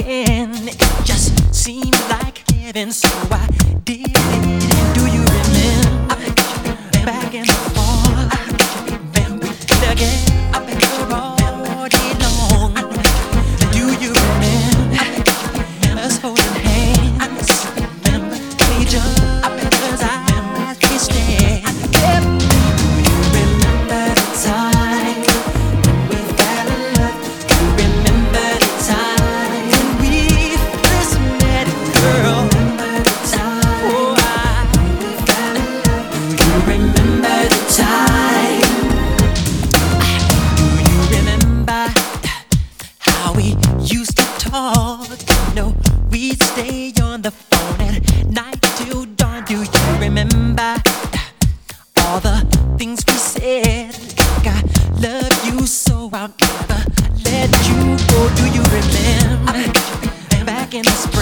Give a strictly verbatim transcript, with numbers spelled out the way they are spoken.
pretend. It just seemed like heaven, so I did it. And do you remember back in the fall when we together all day long? Do you remember us holding hands? Each other's eyes we stare. Do you remember the time we fell in love? Do you remember the time when we first met, girl? Oh, I, do you remember the time? Do you remember how we used to talk? No, we'd stay on the phone at night till dawn. Do you remember all the things we said? Like I love you, so I'll never let you go. Do you remember back in the spring?